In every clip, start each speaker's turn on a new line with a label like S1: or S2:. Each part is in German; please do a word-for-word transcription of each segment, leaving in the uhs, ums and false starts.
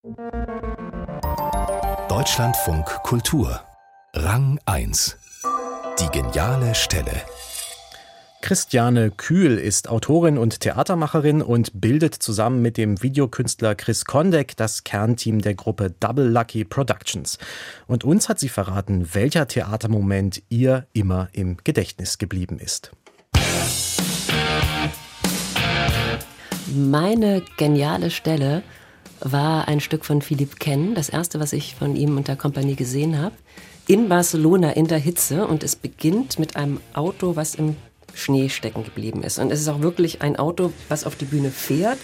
S1: Deutschlandfunk Kultur Rang eins. Die geniale Stelle.
S2: Christiane Kühl ist Autorin und Theatermacherin und bildet zusammen mit dem Videokünstler Chris Kondek das Kernteam der Gruppe Double Lucky Productions. Und uns hat sie verraten, welcher Theatermoment ihr immer im Gedächtnis geblieben ist.
S3: Meine geniale Stelle war ein Stück von Philippe Ken, das erste, was ich von ihm und der Kompanie gesehen habe, in Barcelona in der Hitze. Und es beginnt mit einem Auto, was im Schnee stecken geblieben ist. Und es ist auch wirklich ein Auto, was auf die Bühne fährt.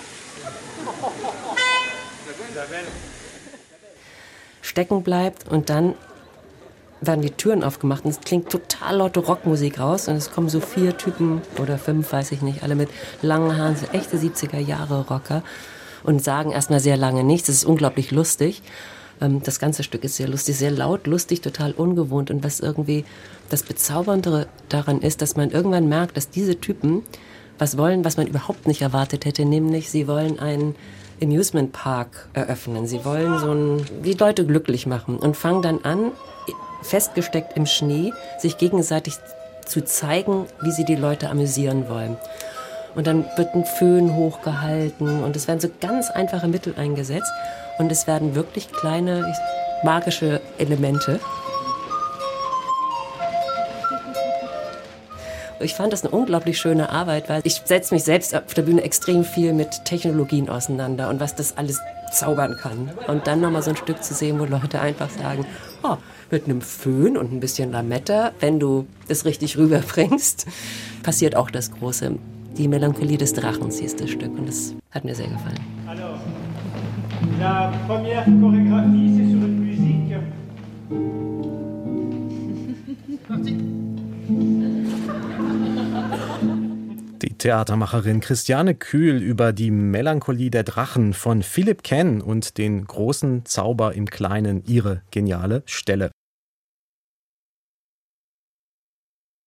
S3: Stecken bleibt und dann werden die Türen aufgemacht und es klingt total laute Rockmusik raus und es kommen so vier Typen oder fünf, weiß ich nicht, alle mit langen Haaren, so echte siebziger Jahre Rocker und sagen erstmal sehr lange nichts. Es ist unglaublich lustig. Das ganze Stück ist sehr lustig, sehr laut, lustig, total ungewohnt. Und was irgendwie das Bezaubernde daran ist, dass man irgendwann merkt, dass diese Typen was wollen, was man überhaupt nicht erwartet hätte. Nämlich, sie wollen einen Amusement Park eröffnen. Sie wollen so ein, die Leute glücklich machen und fangen dann an, festgesteckt im Schnee, sich gegenseitig zu zeigen, wie sie die Leute amüsieren wollen. Und dann wird ein Föhn hochgehalten und es werden so ganz einfache Mittel eingesetzt. Und es werden wirklich kleine magische Elemente. Ich fand das eine unglaublich schöne Arbeit, weil ich setze mich selbst auf der Bühne extrem viel mit Technologien auseinander und was das alles zaubern kann. Und dann nochmal so ein Stück zu sehen, wo Leute einfach sagen, oh, mit einem Föhn und ein bisschen Lametta, wenn du das richtig rüberbringst, passiert auch das Große. Die Melancholie des Drachens hieß das Stück und das hat mir sehr gefallen.
S4: Alors, la première chorégraphie, c'est sur une musique.
S2: Die Theatermacherin Christiane Kühl über die Melancholie der Drachen von Philippe Ken und den großen Zauber im Kleinen, ihre geniale Stelle.